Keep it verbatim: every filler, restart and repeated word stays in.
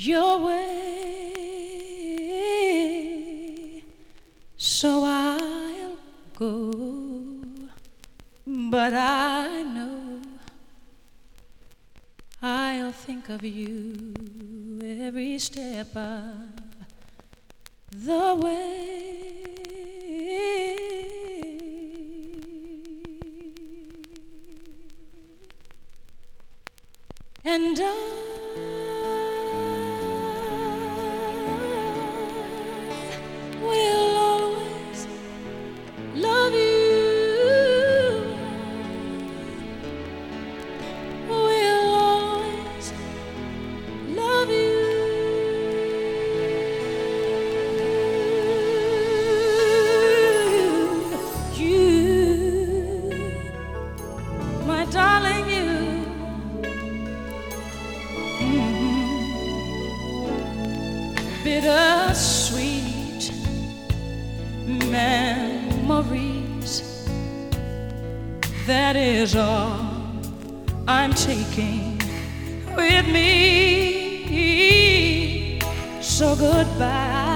your way, so I'll go. But I know I'll think of you every step of the way. And I will always love you. Will always love you. You, my darling, you. Bittersweet memories, that is all I'm taking with me. So goodbye.